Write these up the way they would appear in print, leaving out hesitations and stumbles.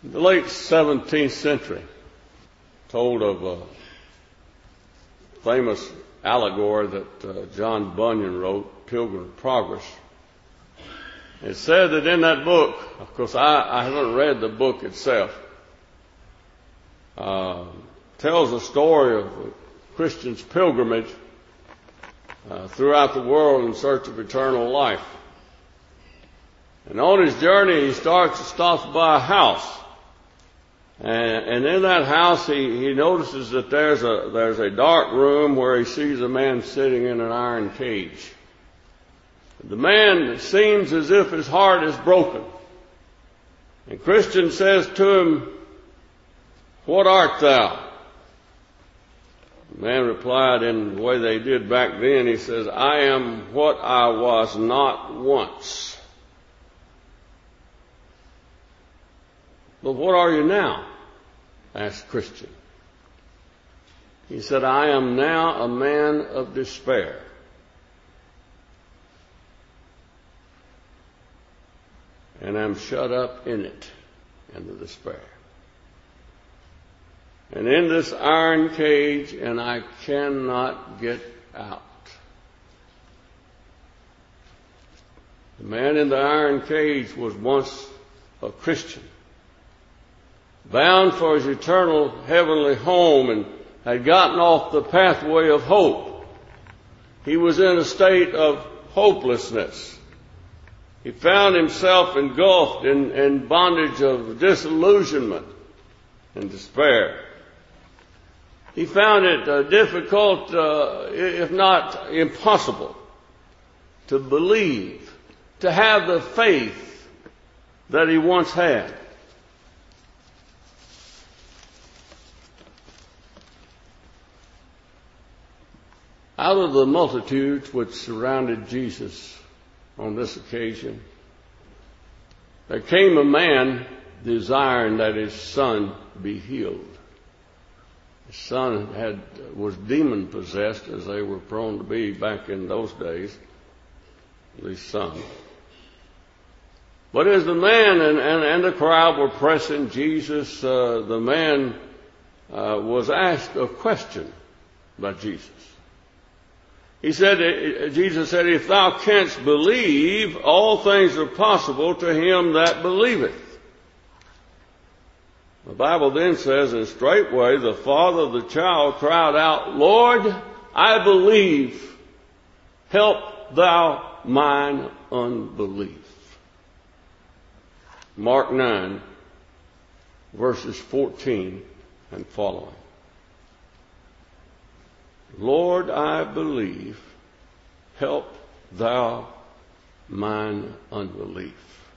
In the late 17th century, told of a famous allegory that John Bunyan wrote, Pilgrim's Progress. It said that in that book, of course I haven't read the book itself, tells a story of a Christian's pilgrimage throughout the world in search of eternal life. And on his journey he stops by a house. And in that house he notices that there's a dark room where he sees a man sitting in an iron cage. The man seems as if his heart is broken. And Christian says to him, "What art thou?" The man replied in the way they did back then. He says, "I am what I was not once." "But what are you now?" asked Christian. He said, "I am now a man of despair. And I'm shut up in it, in the despair. And in this iron cage, and I cannot get out." The man in the iron cage was once a Christian, bound for his eternal heavenly home, and had gotten off the pathway of hope. He was in a state of hopelessness. He found himself engulfed in bondage of disillusionment and despair. He found it difficult, if not impossible, to believe, to have the faith that he once had. Out of the multitudes which surrounded Jesus on this occasion, there came a man desiring that his son be healed. His son was demon possessed, as they were prone to be back in those days, at least some. But as the man and the crowd were pressing Jesus, the man was asked a question by Jesus. Jesus said, "If thou canst believe, all things are possible to him that believeth." The Bible then says, and straightway the father of the child cried out, "Lord, I believe. Help thou mine unbelief." Mark 9, verses 14 and following. "Lord, I believe, help thou mine unbelief."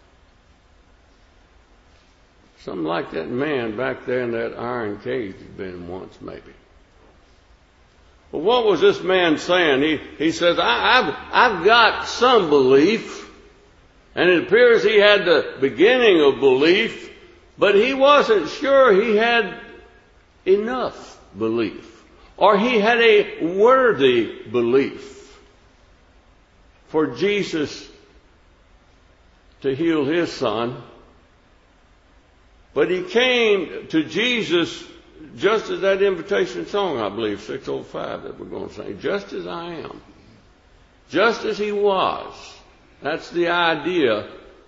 Something like that man back there in that iron cage had been once, maybe. But what was this man saying? He says, I've got some belief, and it appears he had the beginning of belief, but he wasn't sure he had enough belief. Or he had a worthy belief for Jesus to heal his son. But he came to Jesus just as that invitation song, I believe, 605 that we're going to sing, just as I am. Just as he was. That's the idea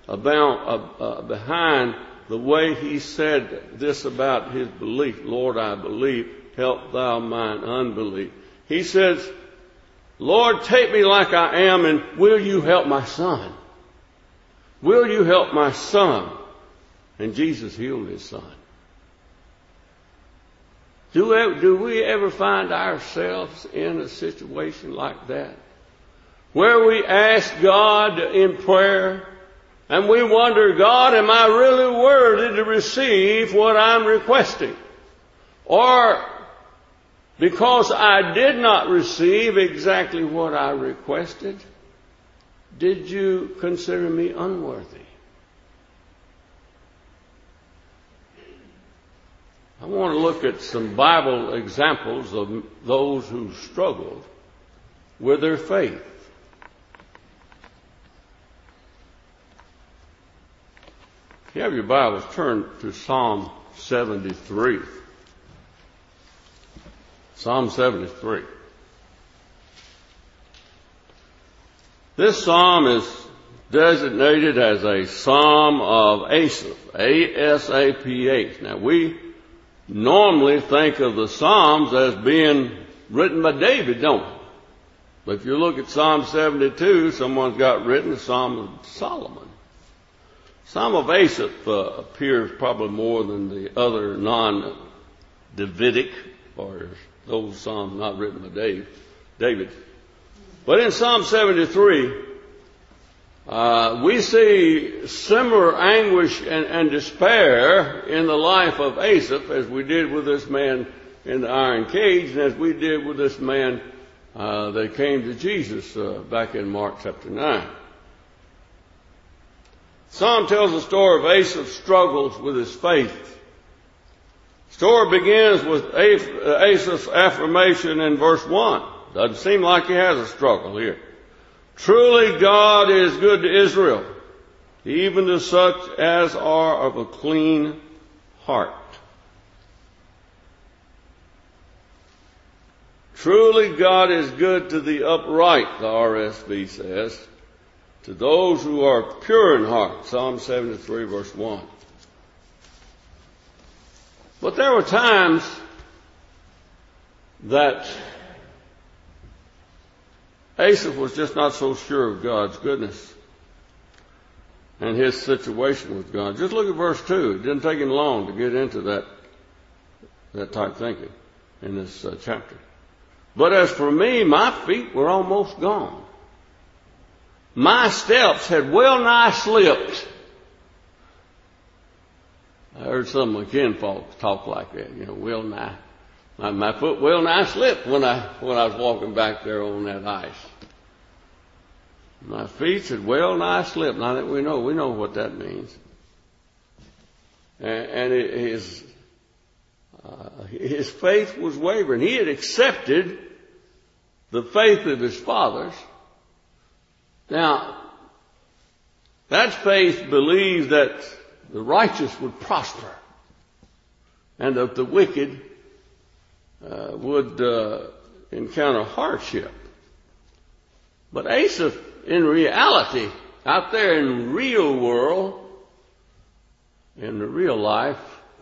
behind the way he said this about his belief. "Lord, I believe. Help thou mine unbelief." He says, "Lord, take me like I am, and will you help my son? Will you help my son?" And Jesus healed his son. Do we ever find ourselves in a situation like that, where we ask God in prayer, and we wonder, "God, am I really worthy to receive what I'm requesting? Or because I did not receive exactly what I requested, did you consider me unworthy?" I want to look at some Bible examples of those who struggled with their faith. you have your Bibles, turn to Psalm 73. Psalm 73. This psalm is designated as a psalm of Asaph, A-S-A-P-H. Now, we normally think of the psalms as being written by David, don't we? But if you look at Psalm 72, someone's got written the Psalm of Solomon. Psalm of Asaph appears probably more than the other non-Davidic, or those psalms not written by David. But in Psalm 73, we see similar anguish and despair in the life of Asaph as we did with this man in the iron cage and as we did with this man that came to Jesus back in Mark chapter 9. The Psalm tells the story of Asaph's struggles with his faith. The story begins with Asaph's affirmation in verse 1. Doesn't seem like he has a struggle here. Truly God is good to Israel, even to such as are of a clean heart. Truly God is good to the upright, the RSV says, to those who are pure in heart. Psalm 73 verse 1. But there were times that Asaph was just not so sure of God's goodness and his situation with God. Just look at verse 2. It didn't take him long to get into that type thinking in this chapter. But as for me, my feet were almost gone. My steps had well nigh slipped. I heard some of my kinfolks talk like that, well nigh. My foot well nigh slipped when I was walking back there on that ice. My feet had well nigh slipped. Now that we know what that means. And his faith was wavering. He had accepted the faith of his fathers. Now, that faith believed that the righteous would prosper and that the wicked would encounter hardship. But Asaph, in reality, out there in the real world, in the real life,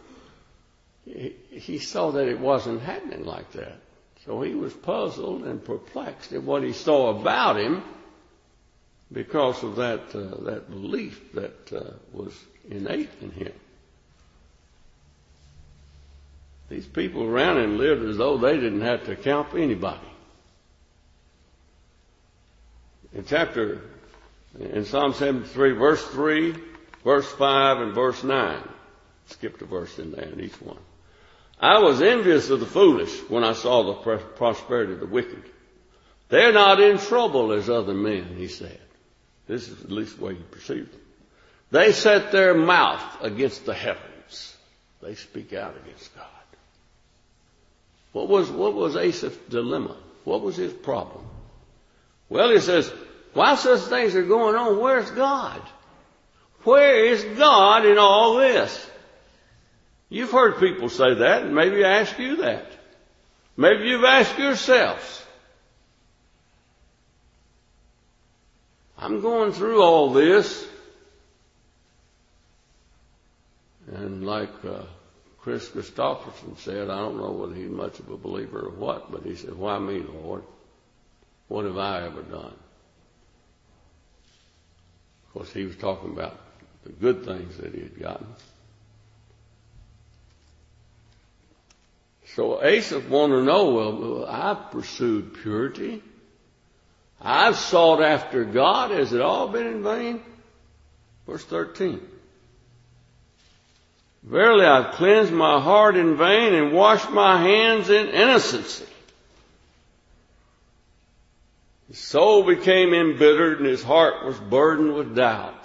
he saw that it wasn't happening like that. So he was puzzled and perplexed at what he saw about him because of that belief that was innate in him. These people around him lived as though they didn't have to count for anybody. In Psalm 73, verse 3, verse 5, and verse 9. Skipped a verse in there in each one. I was envious of the foolish when I saw the prosperity of the wicked. They're not in trouble as other men, he said. This is at least the way he perceived them. They set their mouth against the heavens. They speak out against God. What was Asaph's dilemma? What was his problem? Well, he says, while such things are going on, where's God? Where is God in all this? You've heard people say that, and maybe I ask you that. Maybe you've asked yourselves. I'm going through all this. And like Chris Christopherson said, I don't know whether he's much of a believer or what, but he said, why me, Lord? What have I ever done? Of course, he was talking about the good things that he had gotten. So Asaph wanted to know, well, I've pursued purity. I've sought after God. Has it all been in vain? Verse 13. Verily, I've cleansed my heart in vain and washed my hands in innocency. His soul became embittered and his heart was burdened with doubt.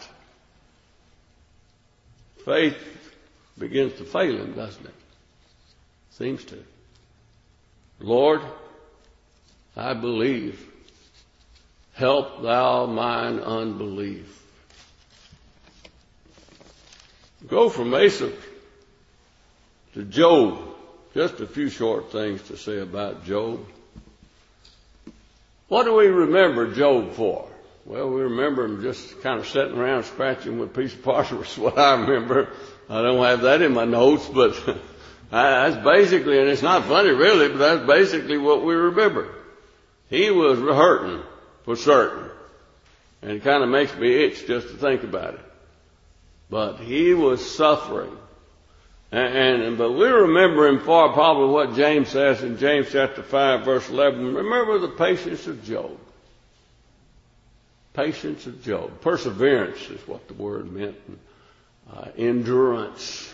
Faith begins to fail him, doesn't it? Seems to. Lord, I believe. Help thou mine unbelief. Go from Asaph to Job. Just a few short things to say about Job. What do we remember Job for? Well, we remember him just kind of sitting around scratching with a piece of parchment. That's what I remember. I don't have that in my notes, but that's basically, and it's not funny really, but that's basically what we remember. He was hurting for certain. And it kind of makes me itch just to think about it. But he was suffering. But we remember him for probably what James says in James chapter 5 verse 11. Remember the patience of Job. Patience of Job. Perseverance is what the word meant. Endurance.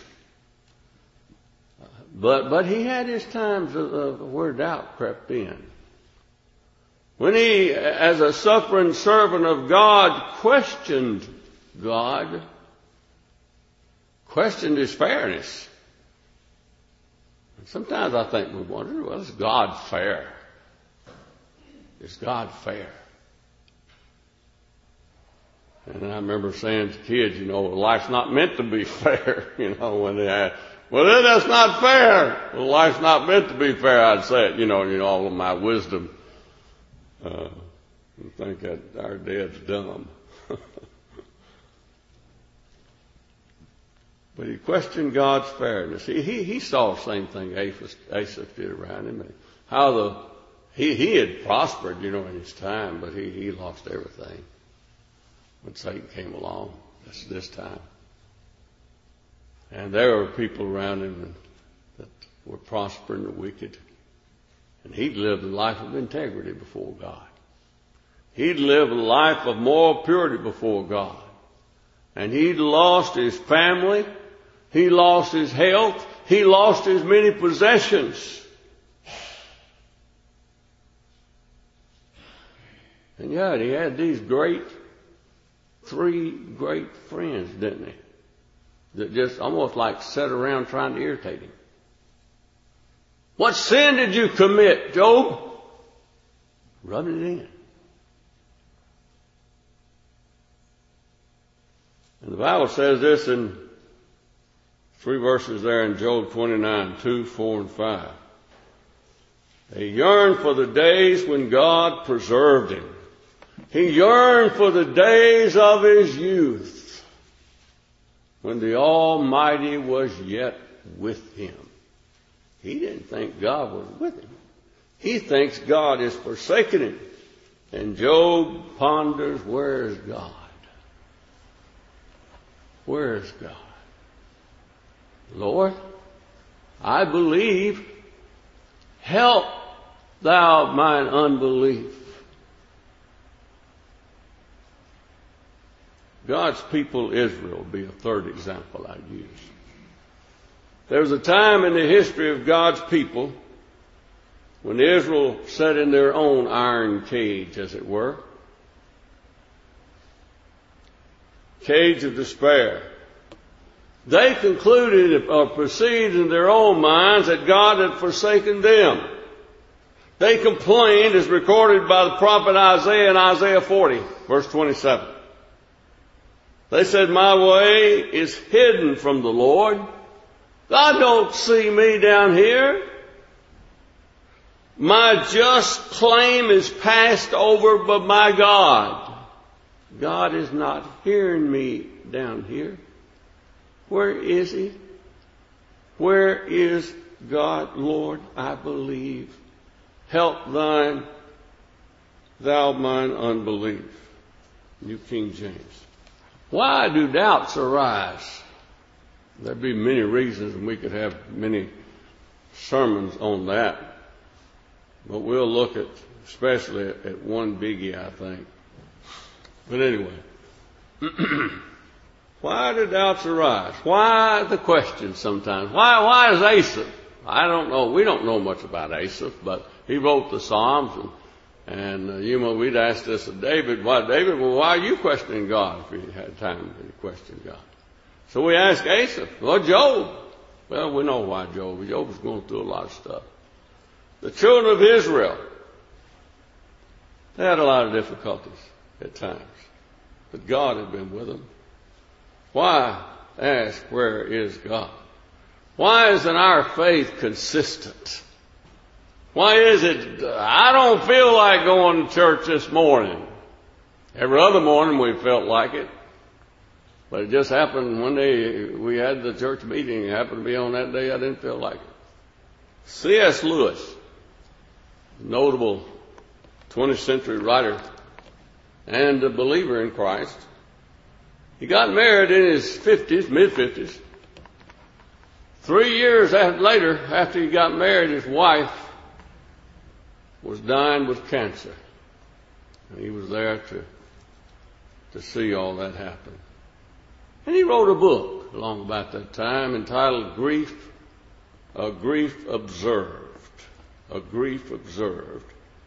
But he had his times where doubt crept in. When he, as a suffering servant of God, questioned God, questioned his fairness. And sometimes I think we wonder, well, is God fair? Is God fair? And I remember saying to kids, life's not meant to be fair, when they ask, well, then that's not fair. Well, life's not meant to be fair, I'd say it, all of my wisdom. I think that our dad's dumb. But he questioned God's fairness. He saw the same thing Asaph did around him. How he had prospered, in his time, but he lost everything when Satan came along this time. And there were people around him that were prospering the wicked. And he'd lived a life of integrity before God. He'd lived a life of moral purity before God. And he'd lost his family. He lost his health. He lost his many possessions. And yet he had these three great friends, didn't he? That just almost like sat around trying to irritate him. What sin did you commit, Job? Rub it in. And the Bible says this in 3 verses there in Job 29, 2, 4, and 5. He yearned for the days when God preserved him. He yearned for the days of his youth, when the Almighty was yet with him. He didn't think God was with him. He thinks God is forsaken him. And Job ponders, where is God? Where is God? Lord, I believe. Help thou mine unbelief. God's people, Israel, would be a third example I'd use. There was a time in the history of God's people when Israel sat in their own iron cage, as it were. Cage of despair. They concluded or perceived in their own minds that God had forsaken them. They complained, as recorded by the prophet Isaiah in Isaiah 40, verse 27. They said, my way is hidden from the Lord. God don't see me down here. My just claim is passed over by my God. God is not hearing me down here. Where is he? Where is God? Lord, I believe. Help thou mine unbelief. New King James. Why do doubts arise? There'd be many reasons, and we could have many sermons on that. But we'll look at, especially at one biggie, I think. But anyway, why do doubts arise? Why the question sometimes? Why is Asaph? I don't know. We don't know much about Asaph, but he wrote the Psalms, and we'd ask this of David. Why are you questioning God if you had time to question God? So we ask Asaph, or Job. Well, we know why Job. Job was going through a lot of stuff. The children of Israel, they had a lot of difficulties at times, but God had been with them. Why? ask, where is God? Why isn't our faith consistent? Why is it, I don't feel like going to church this morning. Every other morning we felt like it. But it just happened one day we had the church meeting. It happened to be on that day I didn't feel like it. C.S. Lewis, notable 20th century writer and a believer in Christ. He got married in his 50s, mid-50s. 3 years later, after he got married, his wife was dying with cancer. And he was there to see all that happen. And he wrote a book along about that time entitled Grief, A Grief Observed. A Grief Observed.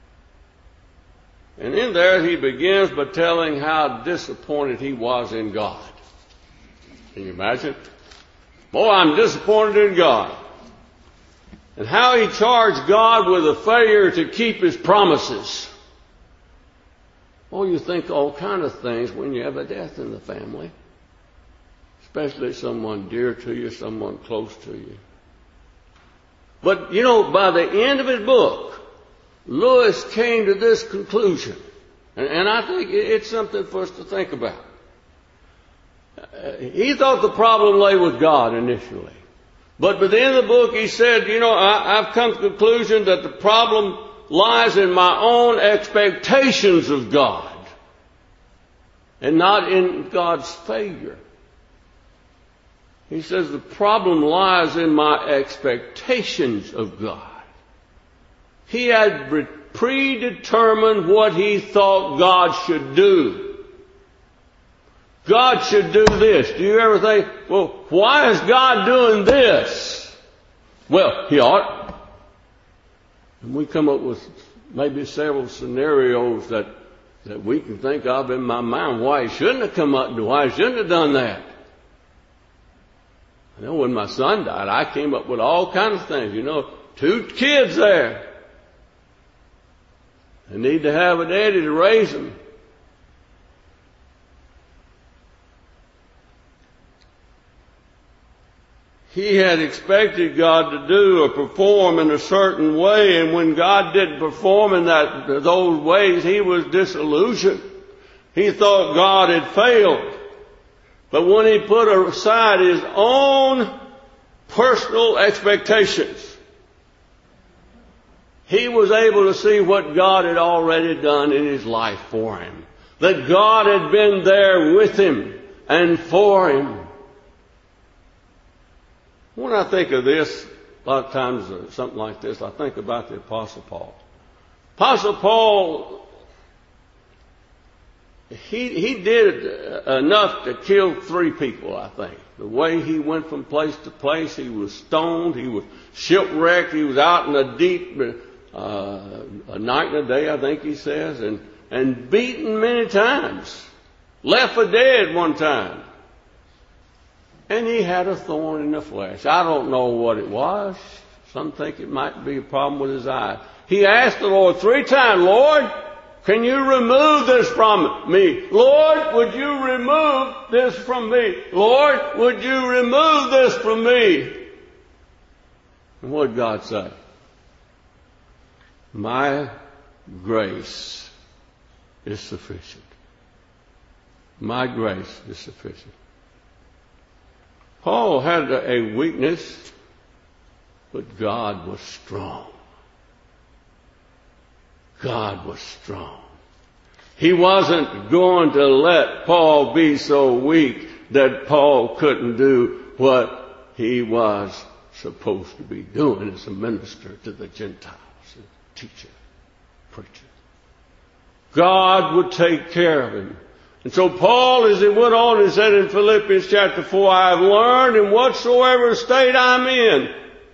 And in there he begins by telling how disappointed he was in God. Can you imagine? Boy, I'm disappointed in God. And how he charged God with a failure to keep his promises. Oh, you think all kind of things when you have a death in the family. Especially someone dear to you, someone close to you. But, you know, by the end of his book, Lewis came to this conclusion. And I think it's something for us to think about. He thought the problem lay with God initially. But by the end of the book, he said, you know, I've come to the conclusion that the problem lies in my own expectations of God and not in God's failure. He says the problem lies in my expectations of God. He had predetermined what he thought God should do. God should do this. Do you ever think, well, why is God doing this? Well, He ought. And we come up with maybe several scenarios that we can think of in my mind why He shouldn't have come up and why He shouldn't have done that. I know when my son died, I came up with all kinds of things. You know, 2 kids there. They need to have a daddy to raise them. He had expected God to do or perform in a certain way, and when God didn't perform in those ways, he was disillusioned. He thought God had failed. But when he put aside his own personal expectations, he was able to see what God had already done in his life for him. That God had been there with him and for him. When I think of this, a lot of times something like this, I think about the Apostle Paul. Apostle Paul, he did enough to kill 3 people, I think. The way he went from place to place, he was stoned, he was shipwrecked, he was out in the deep, a night and a day, I think he says, and beaten many times. Left for dead one time. And he had a thorn in the flesh. I don't know what it was. Some think it might be a problem with his eye. He asked the Lord 3 times, Lord, can you remove this from me? Lord, would you remove this from me? Lord, would you remove this from me? And what did God say? My grace is sufficient. My grace is sufficient. Paul had a weakness, but God was strong. God was strong. He wasn't going to let Paul be so weak that Paul couldn't do what he was supposed to be doing as a minister to the Gentiles, a teacher, preacher. God would take care of him. And so Paul, as he went on and said in Philippians chapter 4, I have learned in whatsoever state I'm in,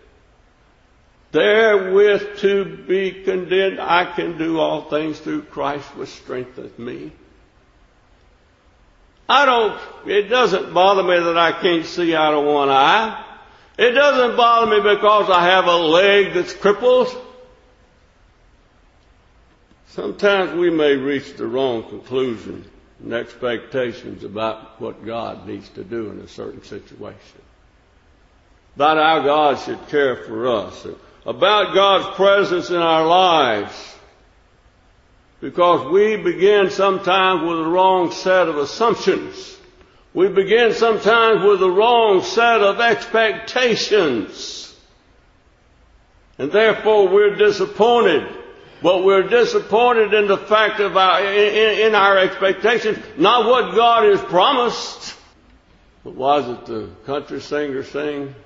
therewith to be content. I can do all things through Christ which strengtheneth me. It doesn't bother me that I can't see out of one eye. It doesn't bother me because I have a leg that's crippled. Sometimes we may reach the wrong conclusion and expectations about what God needs to do in a certain situation. About how God should care for us. About God's presence in our lives. Because we begin sometimes with the wrong set of assumptions. We begin sometimes with the wrong set of expectations. And therefore we're disappointed. But we're disappointed in the fact of in our expectations, not what God has promised. But was it the country singer sang?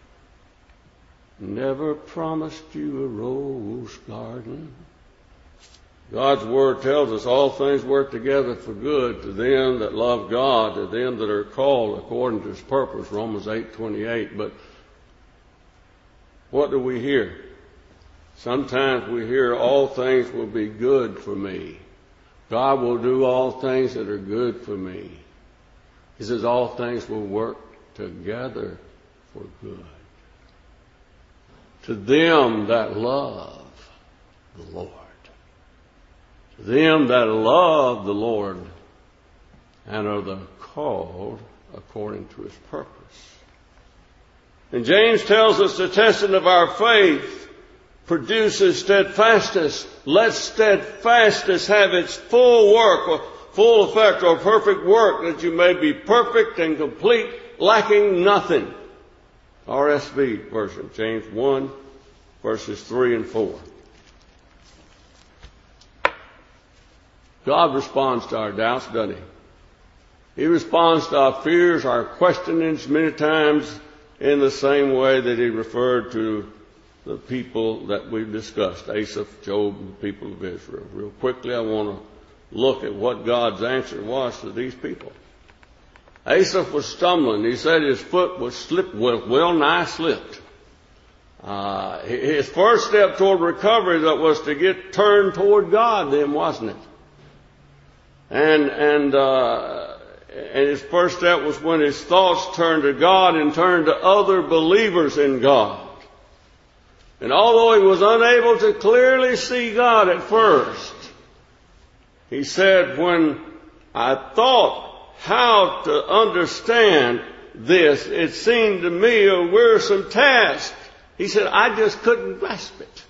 Never promised you a rose garden. God's Word tells us all things work together for good to them that love God, to them that are called according to His purpose, Romans 8:28. But what do we hear? Sometimes we hear all things will be good for me. God will do all things that are good for me. He says all things will work together for good. To them that love the Lord. To them that love the Lord and are the called according to His purpose. And James tells us the testing of our faith produces steadfastness. Let steadfastness have its full work, or full effect, or perfect work, that you may be perfect and complete, lacking nothing. RSV version, James 1, verses 3 and 4. God responds to our doubts, doesn't He? He responds to our fears, our questionings, many times in the same way that He referred to the people that we've discussed, Asaph, Job, and the people of Israel. Real quickly, I want to look at what God's answer was to these people. Asaph was stumbling. He said his foot was well nigh slipped. His first step toward recovery that was to get turned toward God then, wasn't it? And his first step was when his thoughts turned to God and turned to other believers in God. And although he was unable to clearly see God at first, he said, when I thought how to understand this, it seemed to me a wearisome task. He said, I just couldn't grasp it.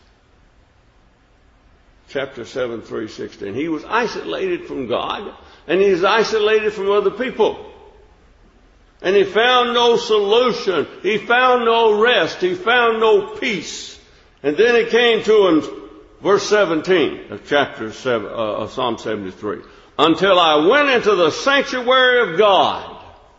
Chapter 7, 3:16. He was isolated from God, and he was isolated from other people. And he found no solution. He found no rest. He found no peace. And then it came to him, verse 17 of chapter 7 of Psalm 73. Until I went into the sanctuary of God,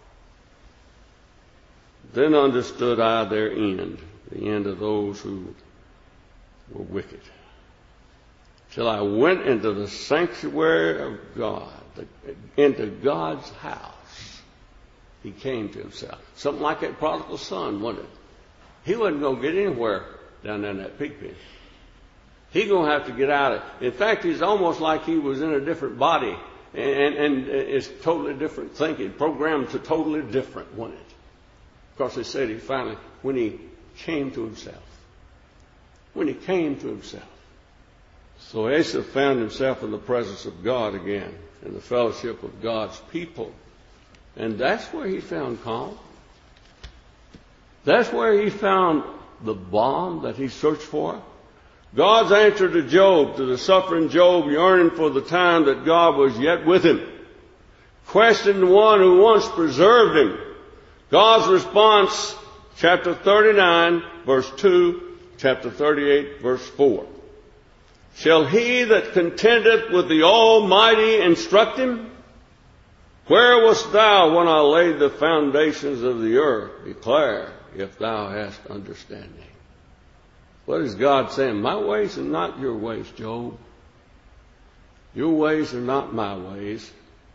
then understood I their end, the end of those who were wicked. Till I went into the sanctuary of God, into God's house, he came to himself. Something like that prodigal son, wasn't it? He wasn't going to get anywhere down there in that pig pen. He's going to have to get out of it. In fact, he's almost like he was in a different body, and it's totally different thinking, programmed to totally different, wasn't it? Because they said he finally, when he came to himself. When he came to himself. So Asaph found himself in the presence of God again, in the fellowship of God's people. And that's where he found calm. That's where he found the balm that he searched for. God's answer to Job, to the suffering Job, yearning for the time that God was yet with him. Questioned the one who once preserved him. God's response, chapter 39, verse 2, chapter 38, verse 4. Shall he that contendeth with the Almighty instruct him? Where wast thou when I laid the foundations of the earth? Declare, if thou hast understanding. What is God saying? My ways are not your ways, Job. Your ways are not my ways.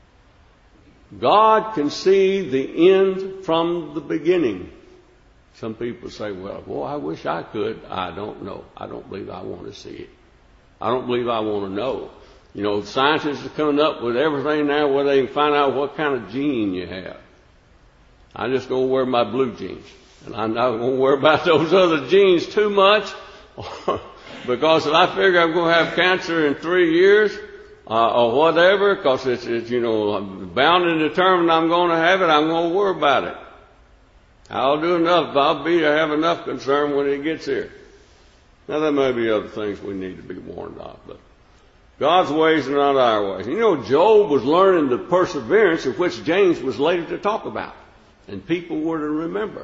God can see the end from the beginning. Some people say, well, boy, I wish I could. I don't know. I don't believe I want to see it. I don't believe I want to know. You know, scientists are coming up with everything now where they can find out what kind of gene you have. I'm just going to wear my blue jeans. And I'm not going to worry about those other genes too much. Because if I figure I'm going to have cancer in 3 years, or whatever, because it's, I'm bound and determined I'm going to have it, I'm going to worry about it. I'll do enough. I'll have enough concern when it gets here. Now, there may be other things we need to be warned of, but God's ways are not our ways. Job was learning the perseverance of which James was later to talk about, and people were to remember.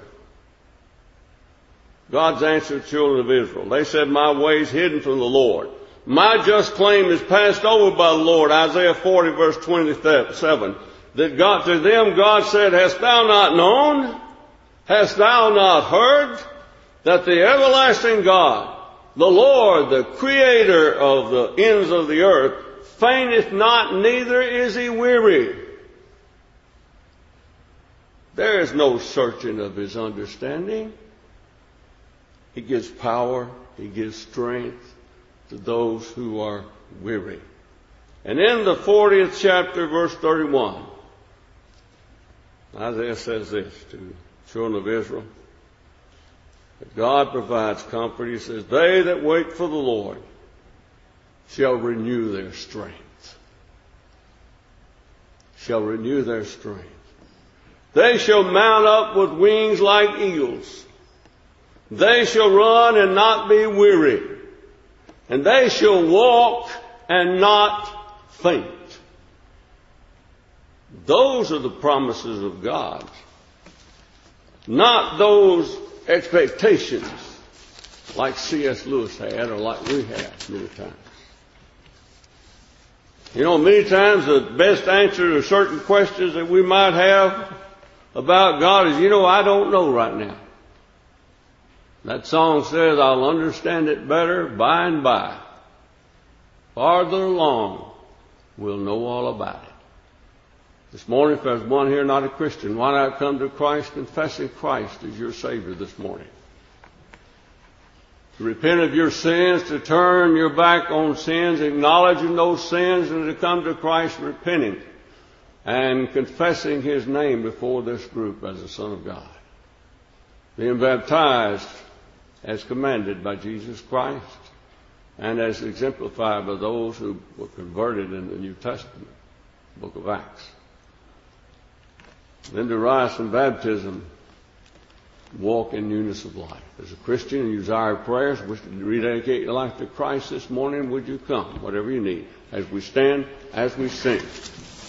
God's answer to the children of Israel. They said, my way's hidden from the Lord. My just claim is passed over by the Lord. Isaiah 40 verse 27. That to them God said, hast thou not known? Hast thou not heard? That the everlasting God, the Lord, the creator of the ends of the earth, fainteth not, neither is he weary. There is no searching of his understanding. He gives power, he gives strength to those who are weary. And in the 40th chapter, verse 31, Isaiah says this to the children of Israel, that God provides comfort. He says, they that wait for the Lord shall renew their strength. Shall renew their strength. They shall mount up with wings like eagles. They shall run and not be weary, and they shall walk and not faint. Those are the promises of God, not those expectations like C.S. Lewis had or like we have many times. Many times the best answer to certain questions that we might have about God is, I don't know right now. That song says, I'll understand it better by and by. Farther along, we'll know all about it. This morning, if there's one here not a Christian, why not come to Christ, confessing Christ as your Savior this morning? To repent of your sins, to turn your back on sins, acknowledging those sins, and to come to Christ repenting and confessing His name before this group as the Son of God. Being baptized as commanded by Jesus Christ and as exemplified by those who were converted in the New Testament, book of Acts. Then to rise from baptism, walk in newness of life. As a Christian and you desire prayers, wish to rededicate your life to Christ this morning, would you come, whatever you need, as we stand, as we sing.